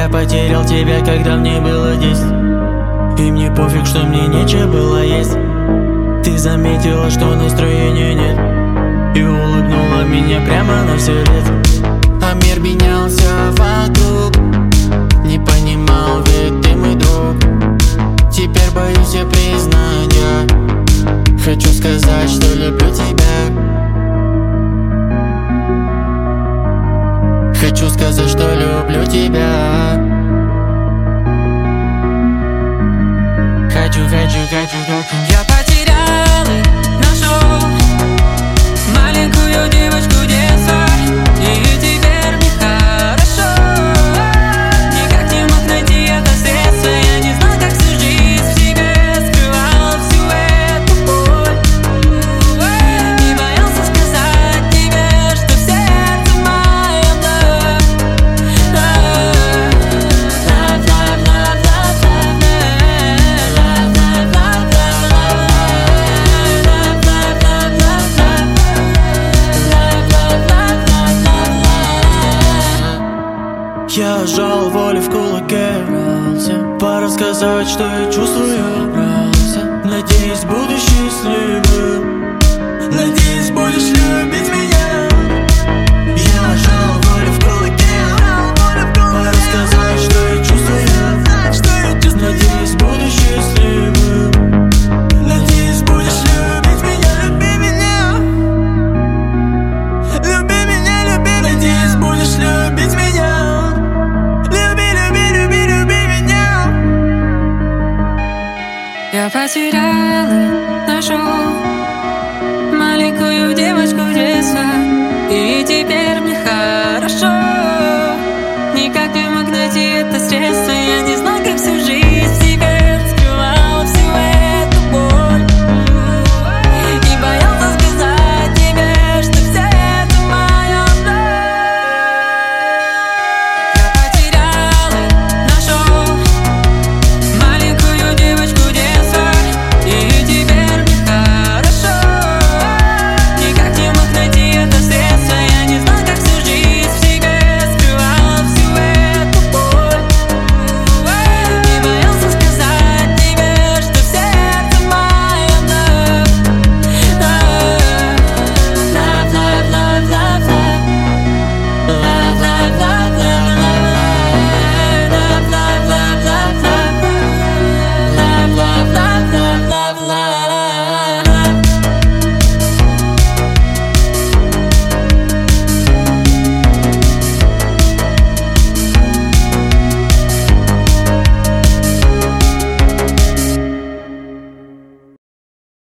Я потерял тебя, когда мне было 10, и мне пофиг, что мне нечего было есть. Ты заметила, что настроения нет, и улыбнула меня прямо на все лето. А мир менялся вокруг, не понимал, ведь ты мой друг. Теперь боюсь я признания, хочу сказать, что люблю тебя. Хочу сказать, что люблю тебя. Хочу. Я потерял и нашел маленькую девочку детства, и теперь мне хорошо. Никак не мог найти это средство. Я не знал, как всю жизнь в себе скрывал всю эту боль. Не боялся сказать тебе, что в сердце моем Я сжал волю в кулаке, пора сказать, что я чувствую. Надеюсь, буду счастливым, надеюсь, будешь любить меня. Я сжал волю в кулаке, пора сказать, что я чувствую. Надеюсь, буду счастливым, надеюсь, будешь любить меня. Люби меня, люби меня, люби меня. Надеюсь, будешь любить меня. Я потерял и нашел маленькую девочку детства, и теперь мне хорошо. Никак не мог найти это средство. Я не знал, как всю жизнь